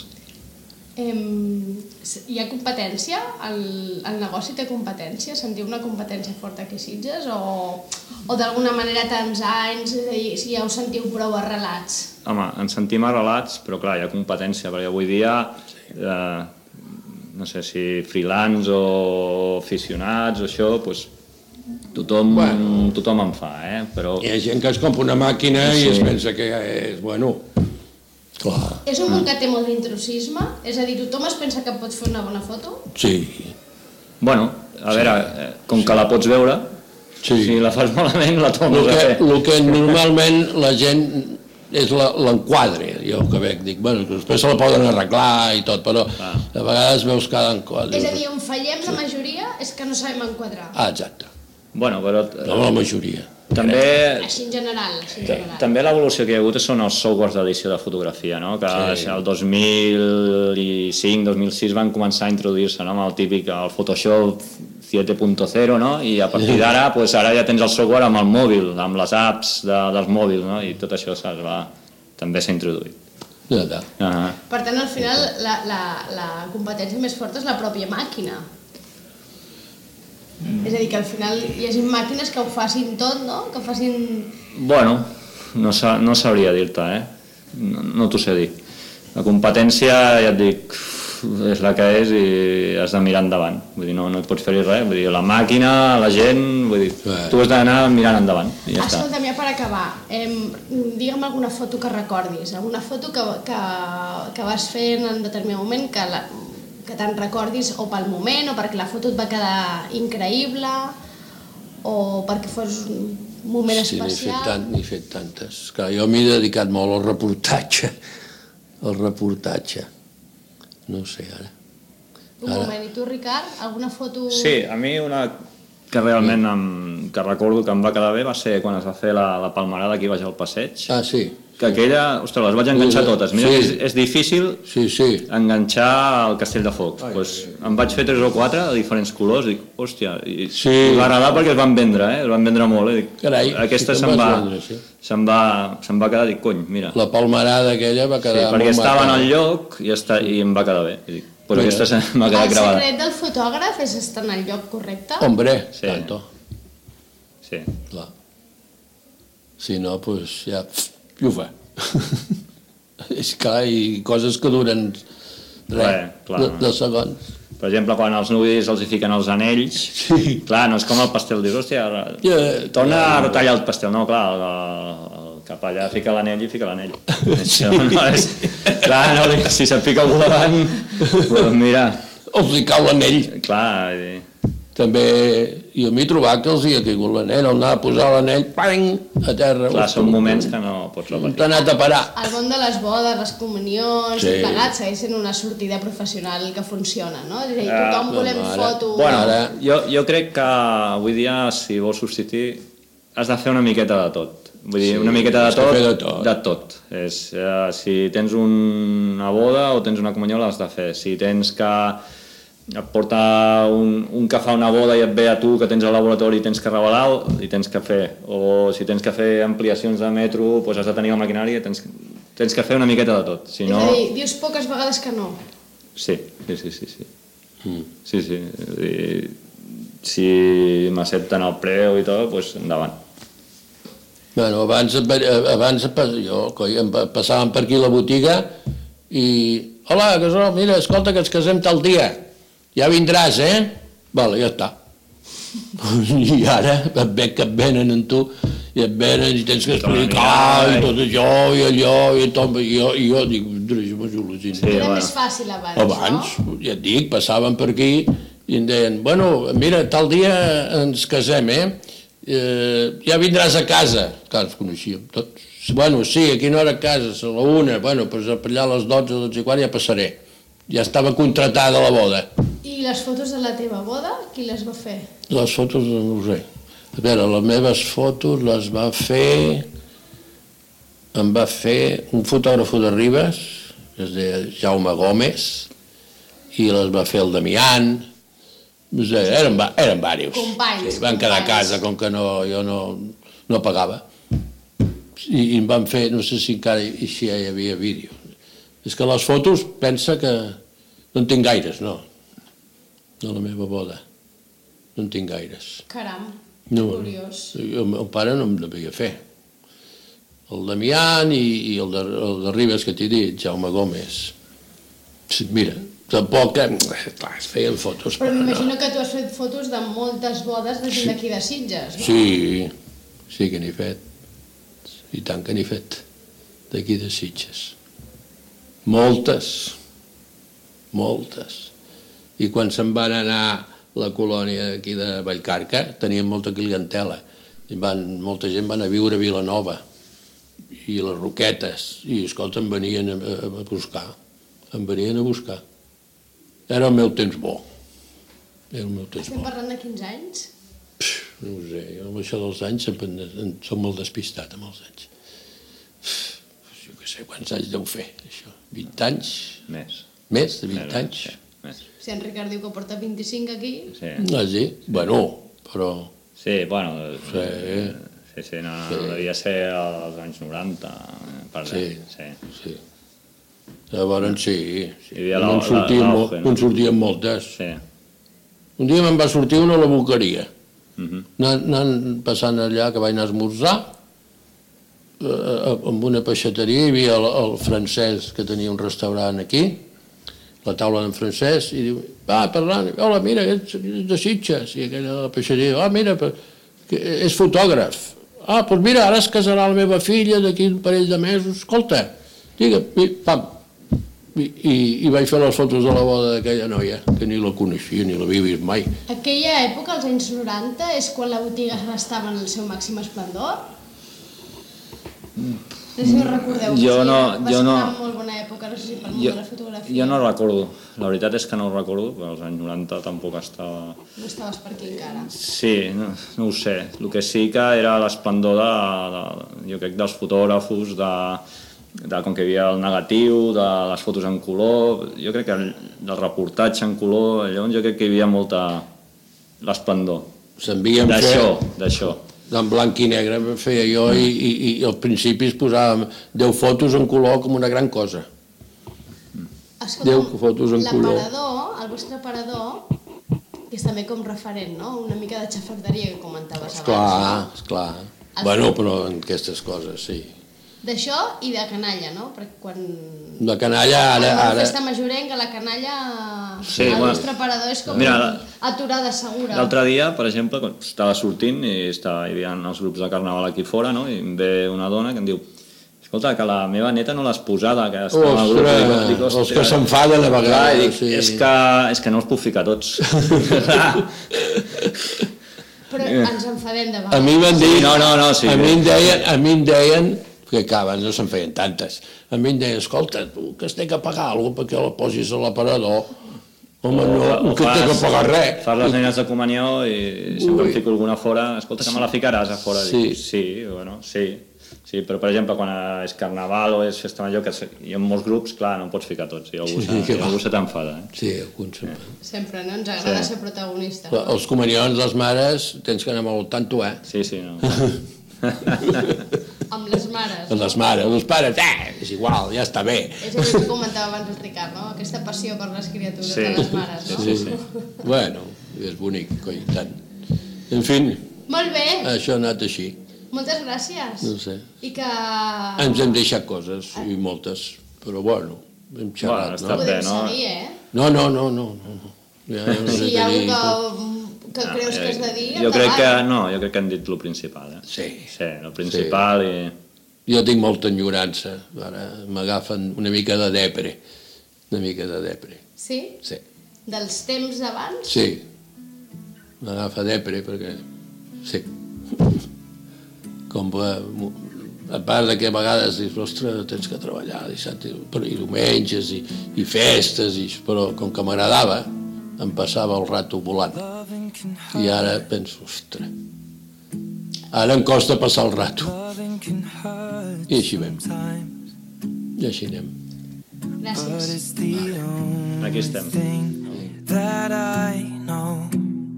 Em, hi ha competència? El, el negoci té competència? Sentiu una competència forta aquí a Sitges? O, o d'alguna manera tants anys, és a dir, si ja us sentiu prou arrelats? Home, ens sentim arrelats, però clar, hi ha competència, perquè avui dia, eh, no sé si freelance o aficionats o això, doncs tothom, Bueno. tothom en fa, eh? Però Hi ha gent que es compra una màquina Sí. i es pensa que és, bueno, clar, És un món que té molt d'intrusisme? És a dir, tothom es pensa que pot fer una bona foto? sí, Bueno, a veure, eh, com que la pots veure, Sí. si la fas malament la El tornes a que, fer. el que normalment la gent és la- l'enquadre, jo que veig, dic, bueno, després se la poden arreglar i tot, però Ah. a vegades veus cada enquadre. És a dir, on fallem la majoria és que no sabem enquadrar. Ah, exacte, Bueno, però no la majoria. també, Així en general, així en ta- general. també l'evolució que hi ha hagut són els softwares d'edició de fotografia, no? Que Sí. el dos mil cinc dos mil sis van començar a introduir-se, no? Amb el típic, el Photoshop set punt zero, no? I a partir d'ara, pues, ara ja tens el software amb el mòbil, amb les apps de, dels mòbils, no? I tot això es va, també s'ha introduït. Ja està. Ah, Per tant, al final, la, la, la competència més forta és la pròpia màquina. És a dir, que al final hi hagi màquines que ho facin tot, no? Que facin... Bueno, no, sa, no sabria dir-te, eh? No, no t'ho sé dir. La competència, ja et dic, és la que és i has de mirar endavant. Vull dir, no, no et pots fer-hi res. Vull dir, la màquina, la gent, vull dir, Eh. tu has d'anar mirant endavant i ja està. Escolta'm, ja per acabar, eh, digue'm alguna foto que recordis, alguna foto que, que, que vas fer en un determinat moment que, la, que te'n recordis o pel moment o perquè la foto et va quedar increïble o perquè fos un moment Sí, n'he fet, especial. tant, n'he fet tantes. Clar, jo m'he dedicat molt al reportatge, al reportatge. No ho sé, ara. Un moment, i tu, Ricard, alguna foto... Sí, a mi una que realment em, que recordo que em va quedar bé va ser quan es va fer la, la palmerada aquí baix al passeig, Ah, sí, que aquella, ostres, les vaig enganxar totes. Mira, Sí. que és, és difícil sí, sí. enganxar el castell de foc. Pues, em vaig fer tres o quatre de diferents colors, dic, hòstia, i Sí. em va agradar perquè es van vendre, eh? es van vendre molt. Eh? Dic, Carai, aquesta sí que se'm em va, vas vendre, sí. se'm va, se'm va quedar, dic, cony, mira. La palmerada aquella va Sí, quedar perquè molt estava en marcada. el lloc i, està, i em va quedar bé. I dic, pues Mira. aquesta se m'ha quedat El gravada. secret del fotògraf és estar en el lloc correcte? Hombre, Sí. tanto, Sí. clar. Si no, pues ja, i ho fa. És clar, i coses que duren res, Res, clar. de, de segons. Per exemple, quan als nudis els hi fiquen els anells, Sí. clar, no és com el pastel, dius, hòstia, Ja, torna a retallar el pastel. No, clar, el, el capellà fica l'anell i fica l'anell. Això no és... Clar, no, dic, si se't pica algú davant, doncs mira, Els hi cau l'anell. clar, i... També, jo m'he trobat que els hi ha caigut l'anell, on anava a posar l'anell, pang, a terra. clar, són moments que no pots On repetir. t'ha anat a parar? El món de les bodes, les comunions, Sí. sí. plegat, segueix sent una sortida professional que funciona, no? És a dir, Ah, tothom volem no, ara- foto... Bueno, Ara- jo, jo crec que avui dia, si vols substituir, has de fer una miqueta de tot. Vull dir, Sí, una miqueta de has de tot, fer de tot. de tot. És, eh, si tens una boda o tens una comunió, l'has de fer. Si tens que et porta un, un que fa una boda i et ve a tu, que tens el laboratori i tens que revelar, i tens que fer. O si tens que fer ampliacions de metro, doncs has de tenir el maquinari i tens, tens que fer una miqueta de tot. Si no... És a dir, dius poques vegades que no. Sí, sí, sí, sí. sí. Mm. Sí, sí. I si m'accepten el preu i tot, doncs endavant. Bueno, abans, abans jo, coi, em pa- passàvem per aquí a la botiga i... Hola, Gasol, mira, escolta, que ens casem tal dia. Ja vindràs, eh? Vale, ja està. I ara et ve que et venen en tu i et venen i tens que explicar i tot això i allò i tot, i jo, i jo dic, ostres, jo m'ho al·lucino. Sí, Era bueno. més fàcil abans, Abans, no? ja et dic, passaven per aquí i em deien, bueno, mira, tal dia ens casem, eh? eh ja vindràs a casa. Clar, ens coneixíem tots. Bueno, sí, a quina hora a casa? A la una. Bueno, doncs per allà a les dotze, dotze i quart ja passaré. Ja estava contratada la boda. I les fotos de la teva boda, qui les va fer? Les fotos no ho sé. A veure, les meves fotos les va fer... Em va fer un fotògraf de Ribes, que es deia Jaume Gómez, i les va fer el Damián. No sé, eren, va- eren diversos. Companys, Sí, van quedar a companys. casa, com que no, jo no, no pagava. I, I em van fer, no sé si encara hi, si hi havia vídeo. És que les fotos, pensa que no en tinc gaires, no. De la meva boda. No en tinc gaires. Caram, No, curiós. jo, el meu pare no em devia fer. El Damián i, i el, de, el de Ribes que t'he dit, Jaume Gómez. Sí, mira, tampoc... eh, Clar, es feien fotos. Però no. m'imagino que tu has fet fotos de moltes bodes de gent d'aquí de Sitges, no? Sí, sí que n'he fet. I tant que n'he fet. D'aquí de Sitges. Moltes. Moltes. I quan se'n van anar la colònia aquí de Vallcarca, tenien molta clientela. I van, molta gent van a viure a Vilanova i les Roquetes, i escolta, em venien a, a buscar, em venien a buscar. Era el meu temps bo. Era el meu temps Estem bo. parlant de quinze anys? Pff, no ho sé, jo amb això dels anys sempre som molt despistat amb els anys. Pff, jo què sé, quants anys deu fer, això? vint anys? Més. Més de vint Més, anys? Sí, més. Si en Ricard diu que porta vint-i-cinc aquí... Sí. Ah, sí? Bueno, però... Sí, bueno, Sí. sí, sí, no, no, Sí. devia ser als anys noranta, per Sí. sí. Sí. Llavors sí, sí. Hi havia No la- en sortien, la- molt, l'auge, no? no en sortien moltes. Sí. Un dia me'n va sortir una a la Boqueria. Mhm. Anant, anant passant allà, que vaig anar a esmorzar, eh, amb una peixateria, hi havia el, el francès que tenia un restaurant aquí, la taula d'en Francesc, i diu, va, parlant, hola, mira, ets de Sitges, i aquella de la peixateria, ah, mira, però, que és fotògraf. Ah, doncs mira, ara es casarà la meva filla d'aquí un parell de mesos, escolta, digue'm, i, pam, i, i, i vaig fer les fotos de la boda d'aquella noia, que ni la coneixia, ni l'havia vist mai. Aquella època, als anys noranta, és quan la botiga estava en el seu màxim esplendor? No sé si ho recordeu. Jo sí, no- Va jo ser no- una molt bona època, no sé si per Jo, de la fotografia. jo no recordo, la veritat és que no ho recordo, però als anys noranta tampoc estava... No estaves per aquí encara. Sí, no, no ho sé. El que sí que era l'esplendor de, de, jo crec, dels fotògrafos, de, de com que hi havia el negatiu, de les fotos en color, jo crec que el, del reportatge en color, llavors jo crec que hi havia molta l'esplendor. S'envien fer... D'això, d'això. En blanc i negre feia jo i, i, i al principi es posàvem deu fotos en color com una gran cosa. Escolta, Deu fotos en color. l'aparador, el vostre aparador, que és també com referent, no? Una mica de xafarderia que comentaves abans. Esclar, esclar. El- Bueno, però en aquestes coses, sí. D'això i de canalla, no? Perquè quan... La canalla ara... Amb la ara... festa majorenca, la canalla... Sí, el bueno, nostre aparador és com mira, aturada segura. L'altre dia, per exemple, quan estava sortint i estava, hi havia els grups de carnaval aquí fora, no? I em ve una dona que em diu, escolta, que la meva neta no l'has posada, que està en el grup. Ostres, I dic, els que s'enfaden a Clar, i vegades. dic, Sí. és, que, és que no els puc ficar tots. Però ens enfadem de vegades. A mi m'han dit... No, no, no, sí. A mi em deien, a mi em deien que clar, abans no se'n feien tantes. A mi em deien, escolta, tu que has de pagar alguna cosa perquè la posis a l'aparador. Home, no, que has de pagar res. Fas les nenes de comunió i sempre Ui. em fico alguna fora. Escolta, que me la ficaràs a fora. Sí. Dic, sí, bueno, sí. Sí, però per exemple, quan és carnaval o és festa major, que hi ha molts grups, clar, no en pots ficar tots, i algú, Sí, sí, que i va. algú se t'enfada. Eh? Sí, alguns sempre. Sempre, no? Ens agrada Sí. ser protagonistes. Però els comunions, les mares, tens que anar molt al tanto, eh? Sí, sí, no. Amb les mares. Les mares, els pares, eh, és igual, ja està bé. És allò que comentava abans el Ricard, no? Aquesta passió per les criatures Sí. de les mares, no? Sí, sí. Bueno, és bonic, coi, tant. En fi, Molt bé, això ha anat així. moltes gràcies. No sé. I que... Ens hem deixat coses, i moltes, però bueno, hem Bueno, xerrat, està no? bé, Podem no? seguir, eh? No, no, no, no. no. Ja, ja no Si sé hi ha què dir. algú que, que creus que has de dir, Jo crec que, endavant. no, jo crec que hem dit el principal. Eh? Sí. Sí, el principal i... Jo tinc molta enyorança, ara m'agafen una mica de depre, una mica de depre, Sí? sí. Dels temps d'abans? Sí, m'agafa depre perquè... Sí. Com a, a part de que a vegades dius, ostres, tens que treballar dissabte i diumenges i, i festes, i, però com que m'agradava, em passava el rato volant. I ara penso, ostres, ara em costa passar el rato. I així vam. I així anem. Gràcies. Aquí estem. That I know.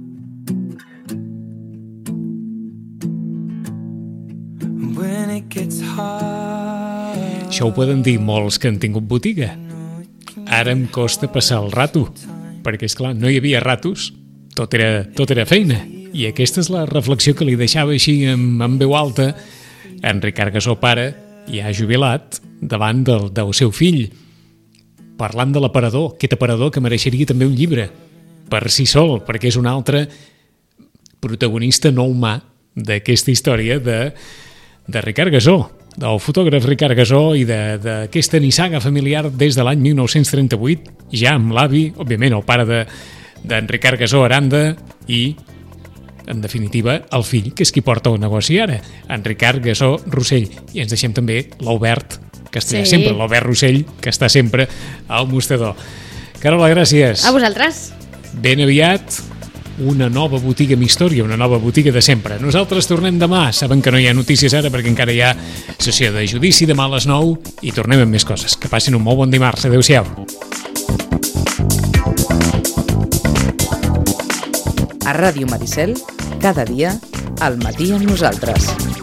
When it gets hard. Això ho poden dir molts que han tingut botiga. Ara em costa passar el rato, perquè, és clar, no hi havia ratos, tot era, tot era feina. I aquesta és la reflexió que li deixava així amb, amb veu alta en Ricard Gasó pare, ja jubilat, davant del, del seu fill, parlant de l'aparador, aquest aparador que mereixeria també un llibre, per si sol, perquè és un altre protagonista no humà d'aquesta història de, de Ricard Gasó, del fotògraf Ricard Gasó i d'aquesta nissaga familiar des de l'any mil nou-cents trenta-vuit, ja amb l'avi, òbviament el pare de, d'en Ricard Gasó Aranda i, en definitiva, el fill, que és qui porta el negoci ara, en Ricard Gasó Rossell. I ens deixem també l'Albert, que està Sí. sempre, l'Albert Rossell, que està sempre al mostrador. Carola, gràcies. A vosaltres. Ben aviat, una nova botiga amb història, una nova botiga de sempre. Nosaltres tornem demà. Saben que no hi ha notícies ara perquè encara hi ha sessió de judici demà a les nou i tornem amb més coses. Que passin un molt bon dimarts. Adéu-siau. A Ràdio Maricel, cada dia, al matí amb nosaltres.